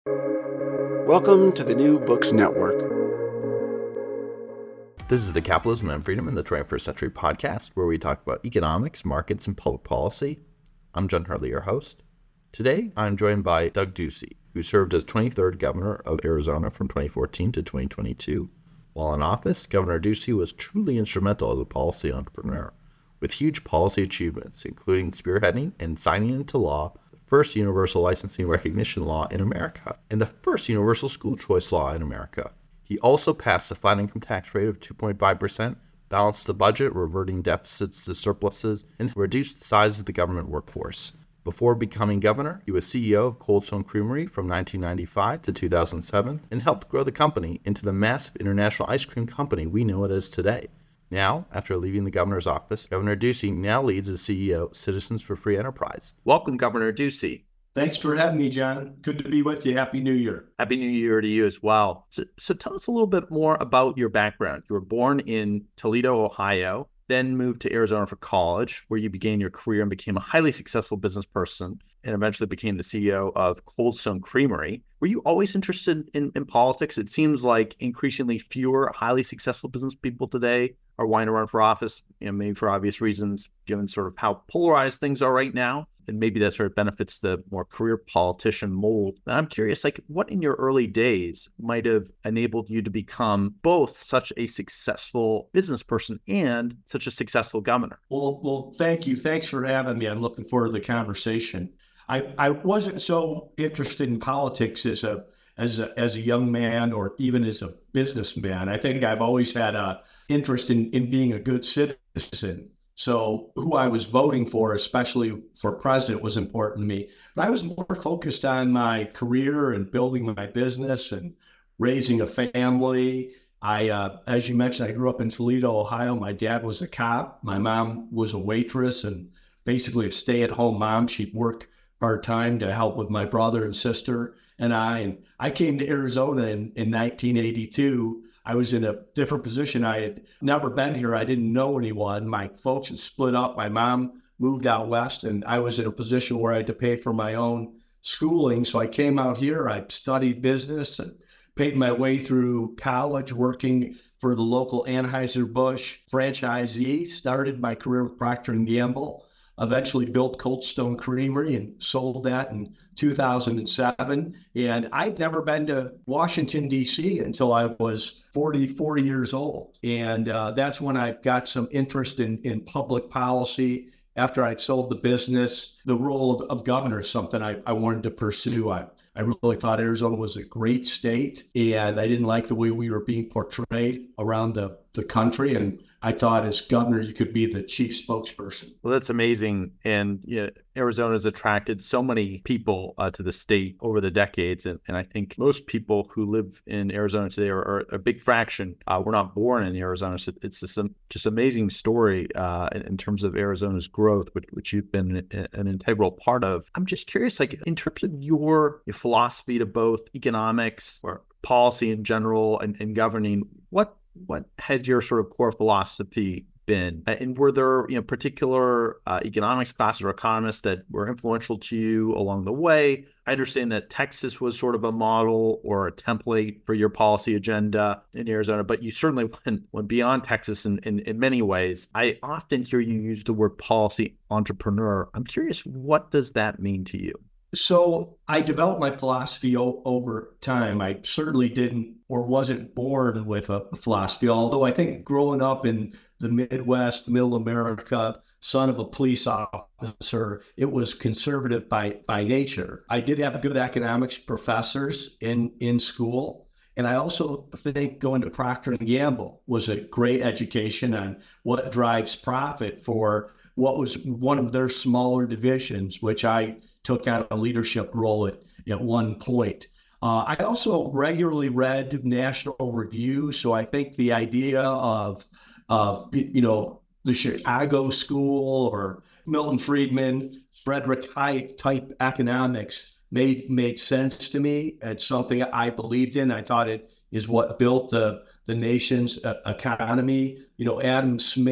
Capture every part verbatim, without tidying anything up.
Welcome to the New Books Network. This is the Capitalism and Freedom in the twenty-first Century podcast, where we talk about economics, markets, and public policy. I'm John Hartley, your host. Today, I'm joined by Doug Ducey, who served as twenty-third governor of Arizona from twenty fourteen to twenty twenty-two. While in office, Governor Ducey was truly instrumental as a policy entrepreneur, with huge policy achievements, including spearheading and signing into law the first universal licensing recognition law in America and the first universal school choice law in America. He also passed a flat income tax rate of two point five percent, balanced the budget, reverting deficits to surpluses, and reduced the size of the government workforce. Before becoming governor, he was C E O of Cold Stone Creamery from nineteen ninety-five to two thousand seven and helped grow the company into the massive international ice cream company we know it as today. Now, after leaving the governor's office, Governor Ducey now leads as C E O Citizens for Free Enterprise. Welcome, Governor Ducey. Thanks for having me, John. Good to be with you. Happy New Year. Happy New Year to you as well. So, so tell us a little bit more about your background. You were born in Toledo, Ohio, then moved to Arizona for college, where you began your career and became a highly successful business person and eventually became the C E O of Cold Stone Creamery. Were you always interested in, in politics? It seems like increasingly fewer highly successful business people today are wanting to run for office, you know, maybe for obvious reasons, given sort of how polarized things are right now. And maybe that sort of benefits the more career politician mold. And I'm curious, like, what in your early days might have enabled you to become both such a successful business person and such a successful governor? Well, well, thank you. Thanks for having me. I'm looking forward to the conversation. I, I wasn't so interested in politics as a as a as a young man or even as a businessman. I think I've always had a interest in, in being a good citizen. So who I was voting for, especially for president, was important to me. But I was more focused on my career and building my business and raising a family. I, uh, as you mentioned, I grew up in Toledo, Ohio. My dad was a cop. My mom was a waitress and basically a stay-at-home mom. She'd work part-time to help with my brother and sister and I. And I came to Arizona in, in nineteen eighty-two. I was in a different position. I had never been here. I didn't know anyone. My folks had split up. My mom moved out west, and I was in a position where I had to pay for my own schooling. So I came out here. I studied business and paid my way through college, working for the local Anheuser-Busch franchisee. Started my career with Procter and Gamble. Eventually built Cold Stone Creamery and sold that in two thousand seven. And I'd never been to Washington, D C until I was forty, forty years old. And uh, that's when I got some interest in, in public policy. After I'd sold the business, the role of, of governor is something I, I wanted to pursue. I, I really thought Arizona was a great state, and I didn't like the way we were being portrayed around the, the country. And I thought as governor, you could be the chief spokesperson. Well, that's amazing. And you know, Arizona has attracted so many people uh, to the state over the decades. And, and I think most people who live in Arizona today are, are a big fraction. Uh, we're not born in Arizona. So it's just an just amazing story uh, in, in terms of Arizona's growth, which, which you've been an, an integral part of. I'm just curious, like in terms of your, your philosophy to both economics or policy in general and, and governing, what What has your sort of core philosophy been? And were there, you know, particular uh, economics classes or economists that were influential to you along the way? I understand that Texas was sort of a model or a template for your policy agenda in Arizona, but you certainly went, went beyond Texas in, in, in many ways. I often hear you use the word policy entrepreneur. I'm curious, what does that mean to you? So I developed my philosophy o- over time. I certainly didn't or wasn't born with a philosophy, although I think growing up in the Midwest, middle America, son of a police officer, it was conservative by, by nature. I did have good economics professors in, in school. And I also think going to Procter and Gamble was a great education on what drives profit for what was one of their smaller divisions, which I took on a leadership role at, at one point. Uh, I also regularly read National Review. So I think the idea of, of you know, the Chicago School or Milton Friedman, Frederick Hayek type economics made made sense to me. It's something I believed in. I thought it is what built the, the nation's uh, economy. You know, Adam Smith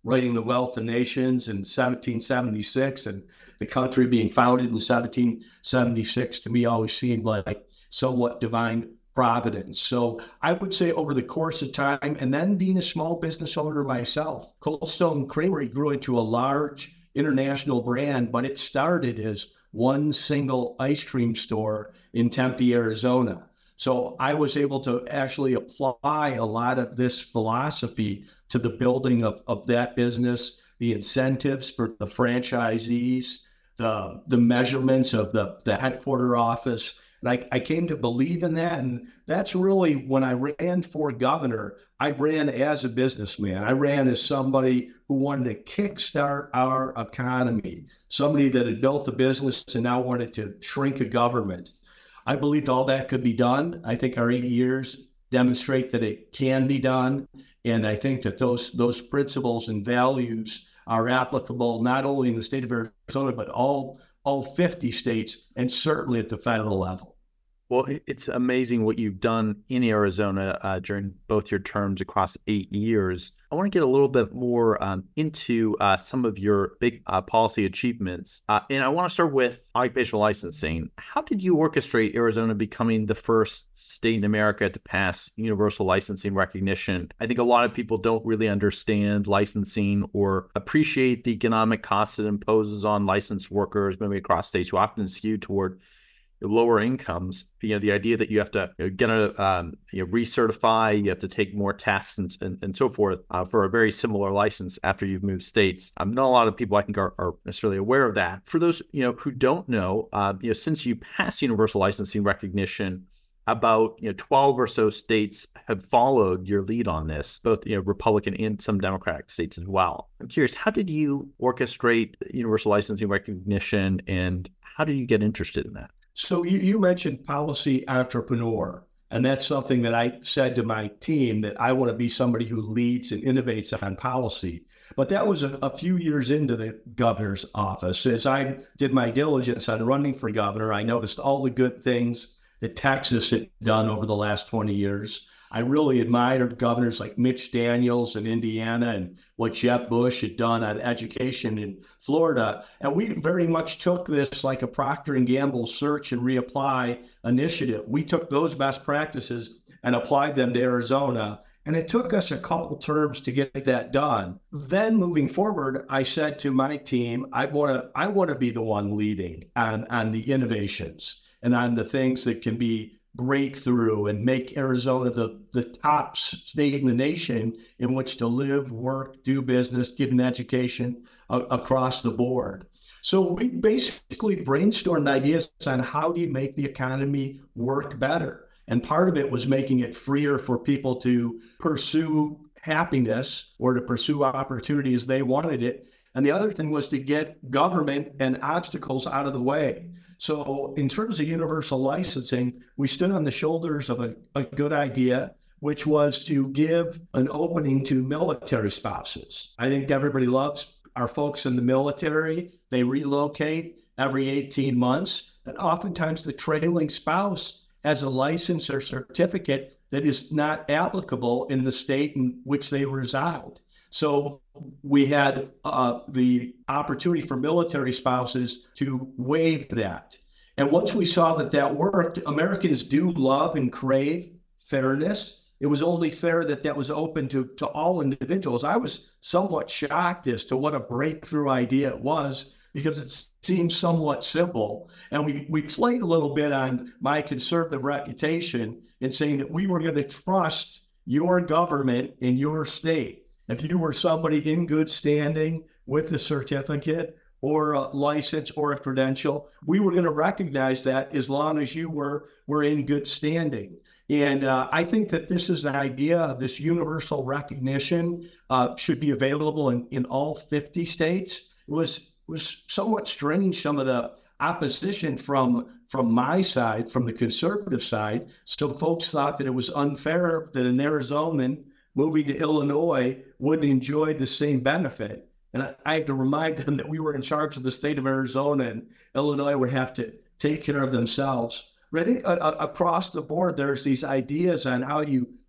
writing The Wealth of Nations in seventeen seventy-six, and the country being founded in seventeen seventy-six to me always seemed like somewhat divine providence. So I would say over the course of time, and then being a small business owner myself, Cold Stone Creamery grew into a large international brand, but it started as one single ice cream store in Tempe, Arizona. So I was able to actually apply a lot of this philosophy to the building of, of that business, the incentives for the franchisees, the, the measurements of the, the headquarter office. And I, I came to believe in that. And that's really when I ran for governor, I ran as a businessman. I ran as somebody who wanted to kickstart our economy, somebody that had built a business and now wanted to shrink a government. I believed all that could be done. I think our eight years demonstrate that it can be done. And I think that those those principles and values are applicable not only in the state of Arizona, but all, all fifty states, and certainly at the federal level. Well, it's amazing what you've done in Arizona uh, during both your terms across eight years. I want to get a little bit more um, into uh, some of your big uh, policy achievements. Uh, and I want to start with occupational licensing. How did you orchestrate Arizona becoming the first state in America to pass universal licensing recognition? I think a lot of people don't really understand licensing or appreciate the economic costs it imposes on licensed workers, maybe across states who often skew toward lower incomes. You know, the idea that you have to you know, get a um, you know, recertify, you have to take more tests and and, and so forth uh, for a very similar license after you've moved states. Um, not a lot of people I think are, are necessarily aware of that. For those you know who don't know, uh, you know, since you passed universal licensing recognition, about you know twelve or so states have followed your lead on this, both you know Republican and some Democratic states as well. I'm curious, how did you orchestrate universal licensing recognition, and how did you get interested in that? So you, you mentioned policy entrepreneur, and that's something that I said to my team, that I want to be somebody who leads and innovates on policy. But that was a, a few years into the governor's office. As I did my diligence on running for governor, I noticed all the good things that Texas had done over the last twenty years. I really admired governors like Mitch Daniels in Indiana and what Jeb Bush had done on education in Florida. And we very much took this like a Procter and Gamble search and reapply initiative. We took those best practices and applied them to Arizona. And it took us a couple terms to get that done. Then moving forward, I said to my team, I want to I want to be the one leading on, on the innovations and on the things that can be breakthrough and make Arizona the, the top state in the nation in which to live, work, do business, get an education uh, across the board. So we basically brainstormed ideas on how do you make the economy work better. And part of it was making it freer for people to pursue happiness or to pursue opportunity as they wanted it. And the other thing was to get government and obstacles out of the way. So in terms of universal licensing, we stood on the shoulders of a, a good idea, which was to give an opening to military spouses. I think everybody loves our folks in the military. They relocate every eighteen months. And oftentimes the trailing spouse has a license or certificate that is not applicable in the state in which they reside. So we had uh, the opportunity for military spouses to waive that. And once we saw that that worked, Americans do love and crave fairness. It was only fair that that was open to, to all individuals. I was somewhat shocked as to what a breakthrough idea it was, because it seemed somewhat simple. And we, we played a little bit on my conservative reputation in saying that we were going to trust your government in your state. If you were somebody in good standing with a certificate or a license or a credential, we were going to recognize that as long as you were, were in good standing. And uh, I think that this is an idea of this universal recognition uh, should be available in, in all fifty states. It was, was somewhat strange, some of the opposition from, from my side, from the conservative side. So folks thought that it was unfair that an Arizonan moving to Illinois wouldn't enjoy the same benefit. And I, I had to remind them that we were in charge of the state of Arizona, and Illinois would have to take care of themselves. But I think uh, across the board, there's these ideas on how you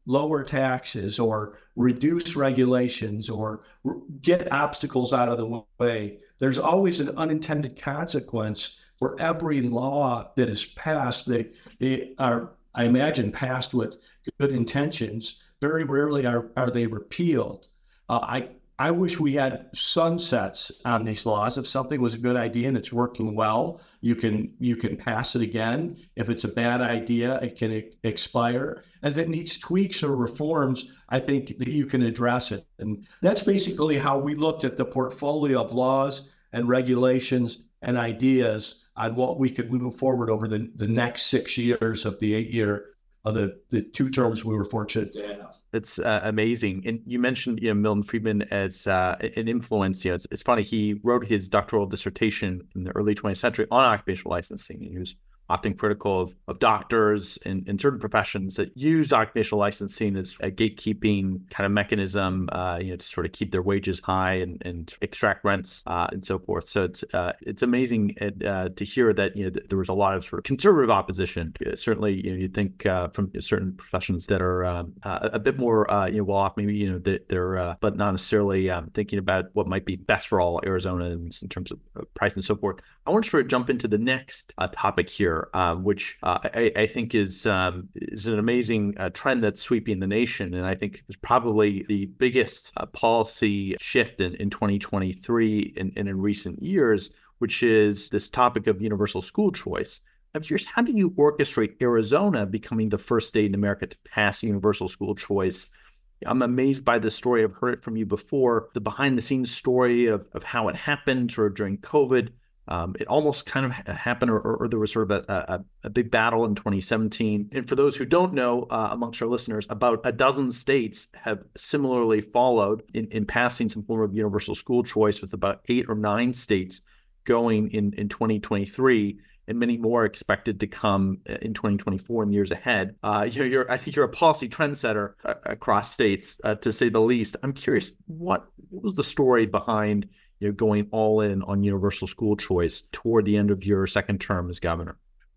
lower taxes or reduce regulations or r- get obstacles out of the way, there's always an unintended consequence for every law that is passed. They, they are, I imagine, passed with good intentions. Very rarely are, are they repealed. Uh, I I wish we had sunsets on these laws. If something was a good idea and it's working well, you can you can pass it again. If it's a bad idea, it can e- expire. And if it needs tweaks or reforms, I think that you can address it. And that's basically how we looked at the portfolio of laws and regulations and ideas on what we could move forward over the, the next six years of the eight year of the, the two terms we were fortunate to have. It's uh, amazing. And you mentioned, you know, Milton Friedman as uh, an influence. You know, it's, it's funny. He wrote his doctoral dissertation in the early twentieth century on occupational licensing. He was often critical of, of doctors and, and certain professions that use occupational licensing as a gatekeeping kind of mechanism, uh, you know, to sort of keep their wages high and, and extract rents uh, and so forth. So it's uh, it's amazing uh, to hear that, you know, th- there was a lot of sort of conservative opposition. Uh, certainly, you know, you'd think uh, from certain professions that are um, uh, a bit more, uh, you know, well off, maybe, you know, that they're, uh, but not necessarily um, thinking about what might be best for all Arizonans in terms of price and so forth. I want to sort of jump into the next uh, topic here, uh, which uh, I, I think is um, is an amazing uh, trend that's sweeping the nation, and I think is probably the biggest uh, policy shift in, in twenty twenty-three and, and in recent years, which is this topic of universal school choice. I'm curious, how do you orchestrate Arizona becoming the first state in America to pass universal school choice? I'm amazed by this story. I've heard it from you before, the behind-the-scenes story of, of how it happened sort of during COVID. Um, it almost kind of happened, or, or, or there was sort of a, a, a big battle in twenty seventeen. And for those who don't know, uh, amongst our listeners, about a dozen states have similarly followed in, in passing some form of universal school choice, with about eight or nine states going in, in twenty twenty-three, and many more expected to come in twenty twenty-four and years ahead. Uh, you're, you're, I think you're a policy trendsetter uh, across states, uh, to say the least. I'm curious, what, what was the story behind you know, going all in on universal school choice toward the end of your second term as governor?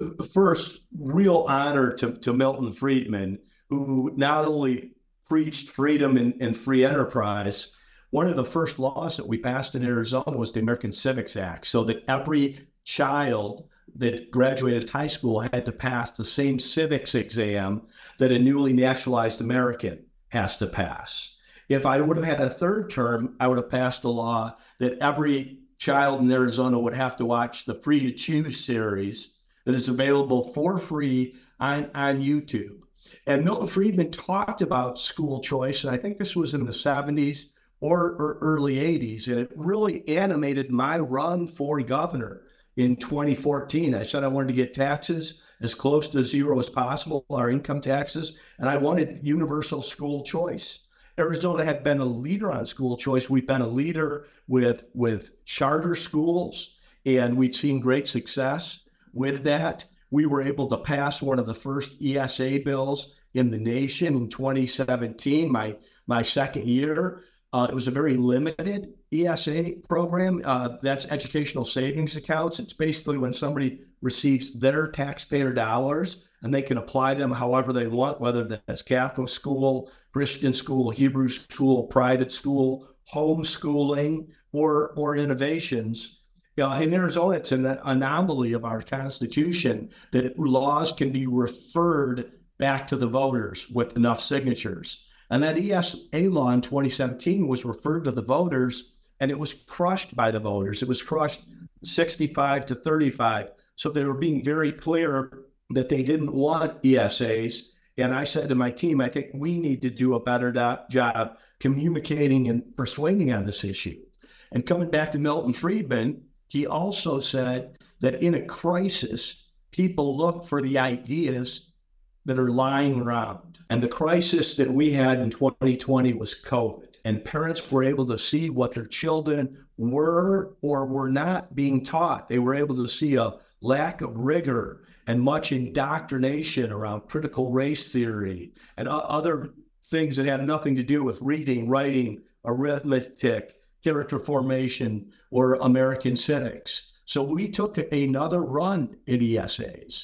First, real honor to, to Milton Friedman, who not only preached freedom and, and free enterprise. One of the first laws that we passed in Arizona was the American Civics Act, so that every child that graduated high school had to pass the same civics exam that a newly naturalized American has to pass. If I would have had a third term, I would have passed a law that every child in Arizona would have to watch the Free to Choose series that is available for free on, on YouTube. And Milton Friedman talked about school choice, and I think this was in the seventies or, or early eighties, and it really animated my run for governor in twenty fourteen. I said I wanted to get taxes as close to zero as possible, our income taxes, and I wanted universal school choice. Arizona had been a leader on school choice. We've been a leader with, with charter schools, and we'd seen great success with that. We were able to pass one of the first E S A bills in the nation in twenty seventeen, my, my second year. Uh, it was a very limited E S A program. Uh, that's educational savings accounts. It's basically when somebody receives their taxpayer dollars and they can apply them however they want, whether that's Catholic school, Christian school, Hebrew school, private school, homeschooling, or, or innovations. Uh, in Arizona, it's an anomaly of our Constitution that laws can be referred back to the voters with enough signatures. And that E S A law in twenty seventeen was referred to the voters, and it was crushed by the voters. It was crushed sixty-five to thirty-five. So they were being very clear that they didn't want E S As. And I said to my team, I think we need to do a better do- job communicating and persuading on this issue. And coming back to Milton Friedman, he also said that in a crisis, people look for the ideas that are lying around. And the crisis that we had in twenty twenty was COVID. And parents were able to see what their children were or were not being taught. They were able to see a lack of rigor and much indoctrination around critical race theory and other things that had nothing to do with reading, writing, arithmetic, character formation, or American civics. So we took another run at E S As.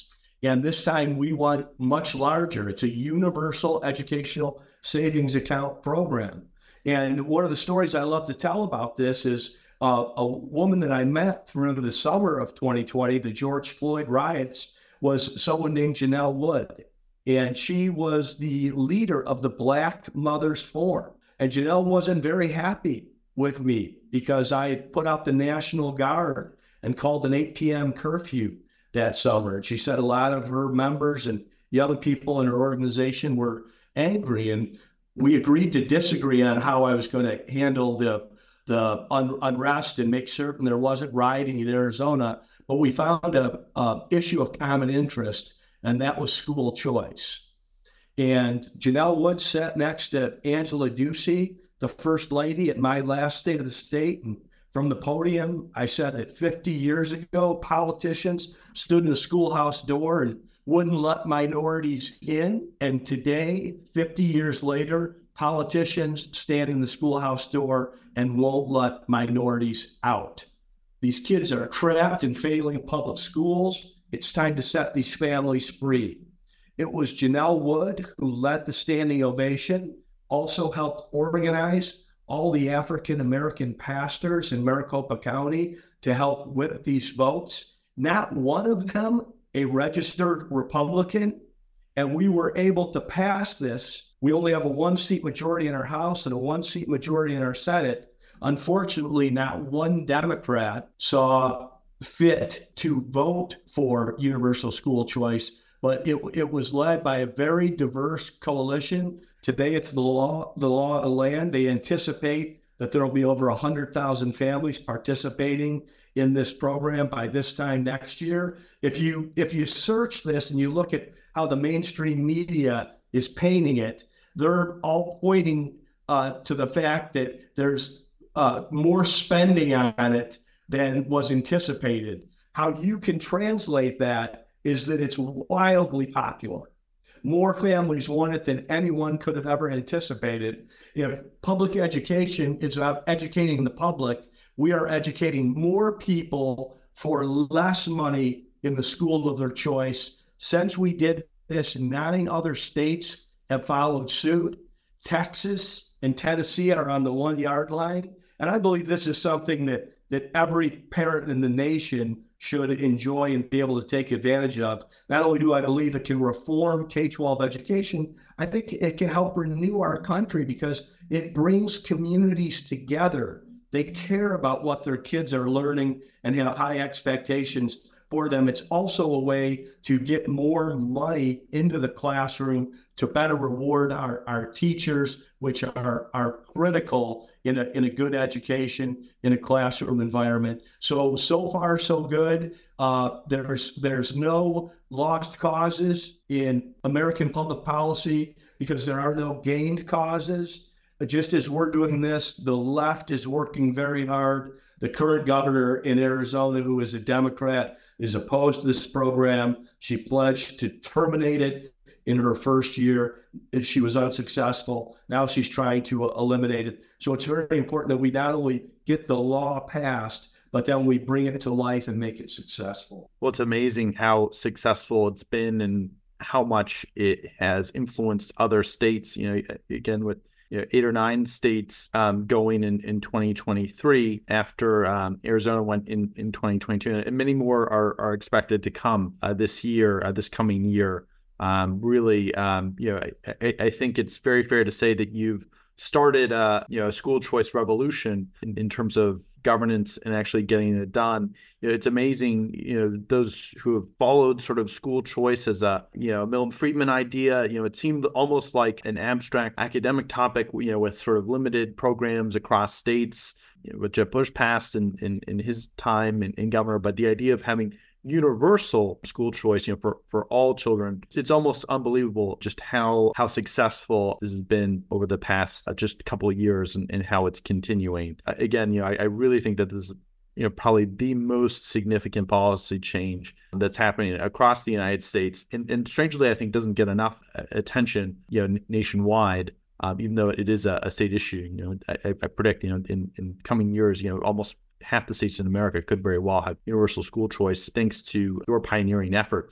And this time we want much larger. It's a universal educational savings account program. And one of the stories I love to tell about this is uh, a woman that I met through the summer of twenty twenty, the George Floyd riots, was someone named Janelle Wood. And she was the leader of the Black Mothers Forum. And Janelle wasn't very happy with me because I had put out the National Guard and called an eight p.m. curfew that summer. And she said a lot of her members and the other people in her organization were angry. And we agreed to disagree on how I was going to handle the, the un- unrest and make certain there wasn't rioting in Arizona. But we found a, a issue of common interest, and that was school choice. And Janelle Wood sat next to Angela Ducey, the first lady at my last State of the State. And from the podium, I said that fifty years ago, politicians stood in the schoolhouse door and wouldn't let minorities in. And today, fifty years later, politicians stand in the schoolhouse door and won't let minorities out. These kids are trapped in failing public schools. It's time to set these families free. It was Janelle Wood who led the standing ovation, also helped organize all the African-American pastors in Maricopa County to help with these votes. Not one of them a registered Republican, and we were able to pass this. We only have a one-seat majority in our House and a one-seat majority in our Senate. Unfortunately, not one Democrat saw fit to vote for universal school choice, but it, it was led by a very diverse coalition. Today, it's the law, the law of the land. They anticipate that there will be over one hundred thousand families participating in this program by this time next year. If you if you search this and you look at how the mainstream media is painting it, they're all pointing uh, to the fact that there's uh, more spending on it than was anticipated. How you can translate that is that it's wildly popular. More families want it than anyone could have ever anticipated. If public education is about educating the public, we are educating more people for less money in the school of their choice. Since we did this, nine other states have followed suit. Texas and Tennessee are on the one yard line. And I believe this is something that, that every parent in the nation should enjoy and be able to take advantage of. Not only do I believe it can reform K twelve education, I think it can help renew our country because it brings communities together. They care about what their kids are learning and have high expectations for them. It's also a way to get more money into the classroom to better reward our, our teachers, which are, are critical in a, in a good education, in a classroom environment. So, so far, so good. Uh, there's, there's no lost causes in American public policy because there are no gained causes. Just as we're doing this, the left is working very hard. The current governor in Arizona, who is a Democrat, is opposed to this program. She pledged to terminate it in her first year. She was unsuccessful. Now she's trying to eliminate it. So it's very important that we not only get the law passed, but then we bring it to life and make it successful. Well, it's amazing how successful it's been and how much it has influenced other states. You know, again, with you know, eight or nine states um, going in, in twenty twenty-three after um, Arizona went in, in twenty twenty-two, and many more are, are expected to come uh, this year, uh, this coming year. Um, really, um, you know, I, I think it's very fair to say that you've started a, you know, a school choice revolution in, in terms of governance and actually getting it done. You know, it's amazing, you know, those who have followed sort of school choice as a, you know, Milton Friedman idea, you know, it seemed almost like an abstract academic topic, you know, with sort of limited programs across states, you know, which Jeb Bush passed in, in, in his time in, in governor. But the idea of having universal school choice, you know, for, for all children, it's almost unbelievable just how how successful this has been over the past uh, just a couple of years and, and how it's continuing. Uh, again, you know, I, I really think that this is, you know, probably the most significant policy change that's happening across the United States. And, and strangely, I think doesn't get enough attention, you know, nationwide, um, even though it is a, a state issue. You know, I, I predict, you know, in, in coming years, you know, almost half the states in America could very well have universal school choice thanks to your pioneering efforts.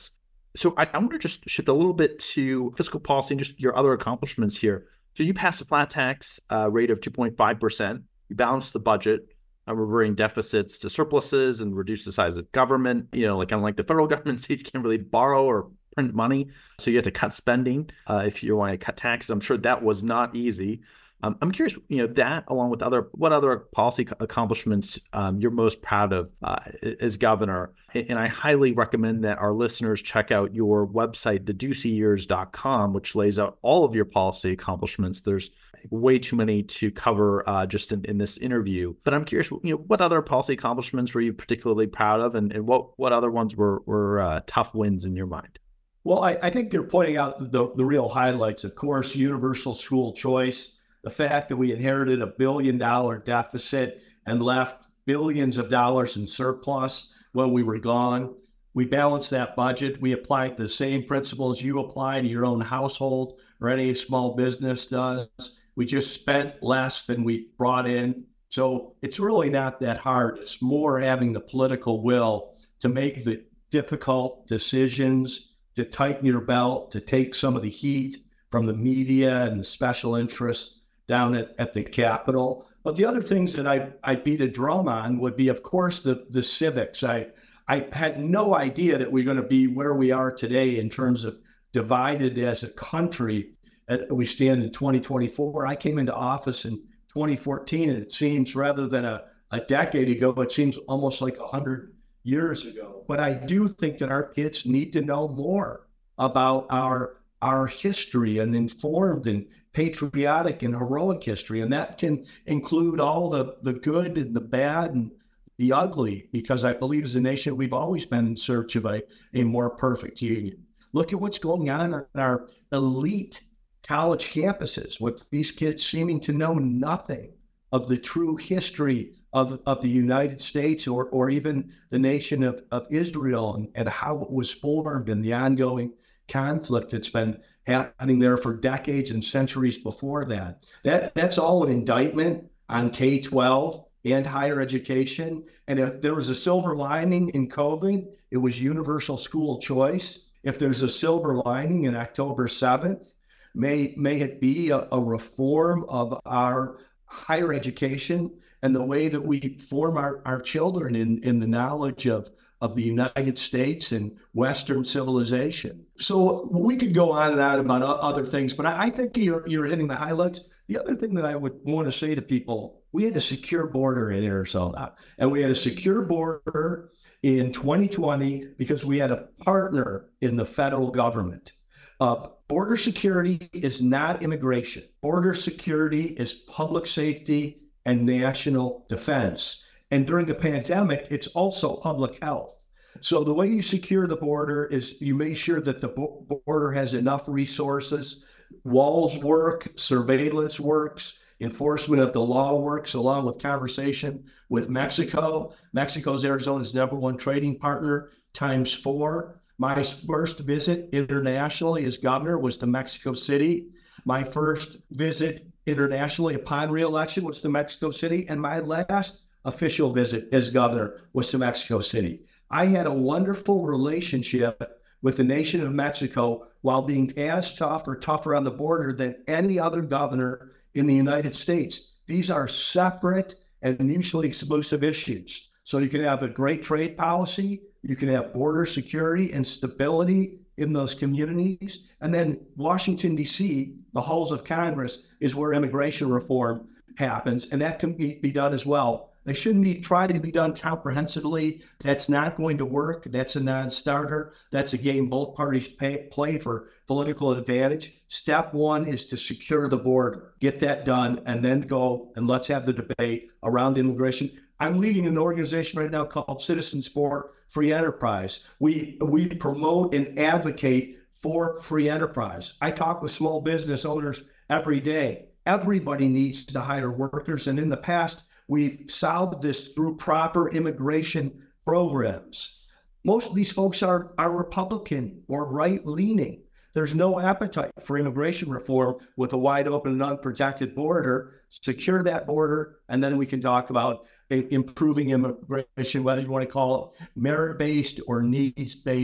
So I, I want to just shift a little bit to fiscal policy and just your other accomplishments here. So you passed a flat tax uh, rate of two point five percent. You balanced the budget, uh, reverting deficits to surpluses and reduce the size of government. You know, like unlike the federal government, states can't really borrow or print money. So you have to cut spending uh, if you want to cut taxes. I'm sure that was not easy. Um, I'm curious, you know, that along with other, what other policy accomplishments um, you're most proud of uh, as governor. And I highly recommend that our listeners check out your website, the ducey years dot com, which lays out all of your policy accomplishments. There's way too many to cover uh, just in, in this interview. But I'm curious, you know, what other policy accomplishments were you particularly proud of, and, and what, what other ones were, were uh, tough wins in your mind? Well, I, I think you're pointing out the, the real highlights. Of course, universal school choice. The fact that we inherited a billion dollar deficit and left billions of dollars in surplus when we were gone. We balanced that budget. We applied the same principles you apply to your own household or any small business does. We just spent less than we brought in. So it's really not that hard. It's more having the political will to make the difficult decisions, to tighten your belt, to take some of the heat from the media and the special interests down at, at the Capitol. But the other things that I I beat a drum on would be, of course, the the civics. I I had no idea that we're going to be where we are today in terms of divided as a country. We stand in twenty twenty-four. I came into office in twenty fourteen, and it seems rather than a, a decade ago, it seems almost like one hundred years ago. But I do think that our kids need to know more about our our history, and informed and patriotic and heroic history. And that can include all the, the good and the bad and the ugly, because I believe as a nation, we've always been in search of a, a more perfect union. Look at what's going on in our elite college campuses with these kids seeming to know nothing of the true history of, of the United States or, or even the nation of, of Israel, and, and how it was formed and the ongoing conflict that's been happening there for decades and centuries before that. That that's all an indictment on K twelve and higher education. And if there was a silver lining in COVID, it was universal school choice. If there's a silver lining in October seventh, may may it be a, a reform of our higher education and the way that we form our, our children in, in the knowledge of of the United States and Western civilization. So we could go on and on about other things, but I, I think you're, you're hitting the highlights. The other thing that I would want to say to people, we had a secure border in Arizona, and we had a secure border in twenty twenty because we had a partner in the federal government. Uh, border security is not immigration. Border security is public safety and national defense. And during the pandemic, it's also public health. So the way you secure the border is you make sure that the bo- border has enough resources, walls work, surveillance works, enforcement of the law works, along with conversation with Mexico. Mexico's Arizona's number one trading partner, times four. My first visit internationally as governor was to Mexico City. My first visit internationally upon re-election was to Mexico City, and my last official visit as governor was to Mexico City. I had a wonderful relationship with the nation of Mexico while being as tough or tougher on the border than any other governor in the United States. These are separate and mutually exclusive issues. So you can have a great trade policy, you can have border security and stability in those communities. And then Washington, D C, the halls of Congress, is where immigration reform happens, and that can be, be done as well. They shouldn't be trying to be done comprehensively. That's not going to work. That's a non-starter. That's a game both parties pay, play for political advantage. Step one is to secure the border, get that done, and then go and let's have the debate around immigration. I'm leading an organization right now called Citizens for Free Enterprise. We we promote and advocate for free enterprise. I talk with small business owners every day. Everybody needs to hire workers, and in the past, we've solved this through proper immigration programs. Most of these folks are, are Republican or right-leaning. There's no appetite for immigration reform with a wide open and unprotected border. Secure that border, and then we can talk about improving immigration, whether you want to call it merit-based or needs-based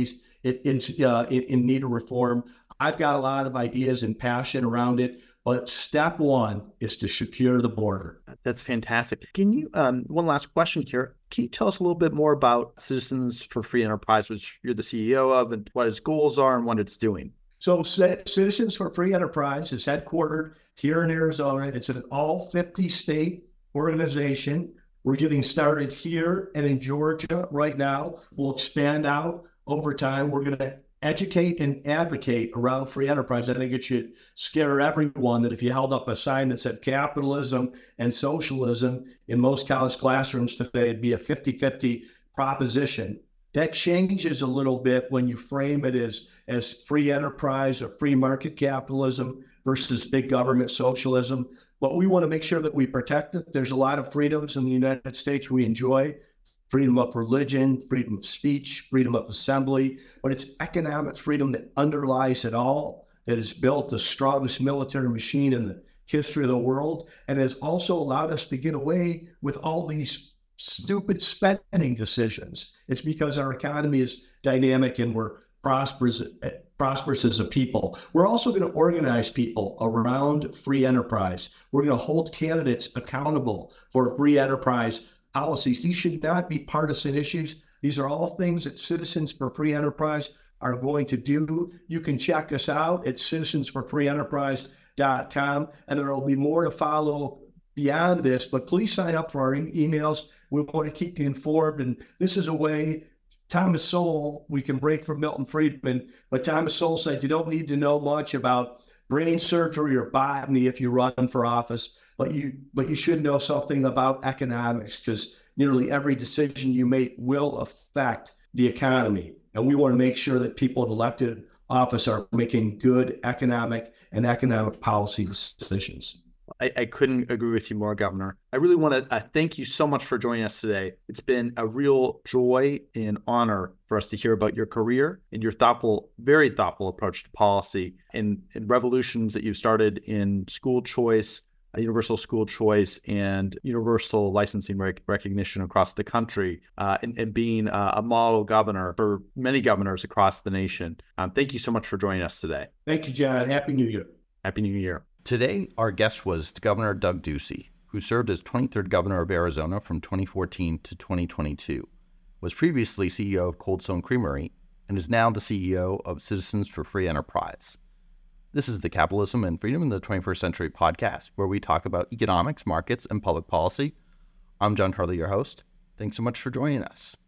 it, it's uh, in, in need of reform. I've got a lot of ideas and passion around it, but step one is to secure the border. That's fantastic. Can you, um, one last question here. Can you tell us a little bit more about Citizens for Free Enterprise, which you're the C E O of, and what its goals are and what it's doing? So Citizens for Free Enterprise is headquartered here in Arizona. It's an all fifty state organization. We're getting started here and in Georgia right now. We'll expand out over time. We're going to educate and advocate around free enterprise. I think it should scare everyone that if you held up a sign that said capitalism and socialism in most college classrooms today, it'd be a fifty-fifty proposition. That changes a little bit when you frame it as, as free enterprise or free market capitalism versus big government socialism. But we want to make sure that we protect it. There's a lot of freedoms in the United States we enjoy. Freedom of religion, freedom of speech, freedom of assembly, but it's economic freedom that underlies it all, that has built the strongest military machine in the history of the world, and has also allowed us to get away with all these stupid spending decisions. It's because our economy is dynamic and we're prosperous, prosperous as a people. We're also going to organize people around free enterprise. We're going to hold candidates accountable for free enterprise policies. These should not be partisan issues. These are all things that Citizens for Free Enterprise are going to do. You can check us out at citizens for free enterprise dot com, and there will be more to follow beyond this, but please sign up for our e- emails. We want to keep you informed, and this is a way, Thomas Sowell, we can break from Milton Friedman, but Thomas Sowell said you don't need to know much about brain surgery or botany if you run for office. But you, but you should know something about economics, because nearly every decision you make will affect the economy. And we want to make sure that people in elected office are making good economic and economic policy decisions. I, I couldn't agree with you more, Governor. I really want to uh, thank you so much for joining us today. It's been a real joy and honor for us to hear about your career and your thoughtful, very thoughtful approach to policy and, and revolutions that you've started in school choice, universal school choice, and universal licensing rec- recognition across the country, uh, and, and being uh, a model governor for many governors across the nation. Um, thank you so much for joining us today. Thank you, John. Happy New Year. Happy New Year. Today, our guest was Governor Doug Ducey, who served as twenty-third governor of Arizona from twenty fourteen to twenty twenty-two, was previously C E O of Cold Stone Creamery, and is now the C E O of Citizens for Free Enterprise. This is the Capitalism and Freedom in the twenty-first Century podcast, where we talk about economics, markets, and public policy. I'm John Harley, your host. Thanks so much for joining us.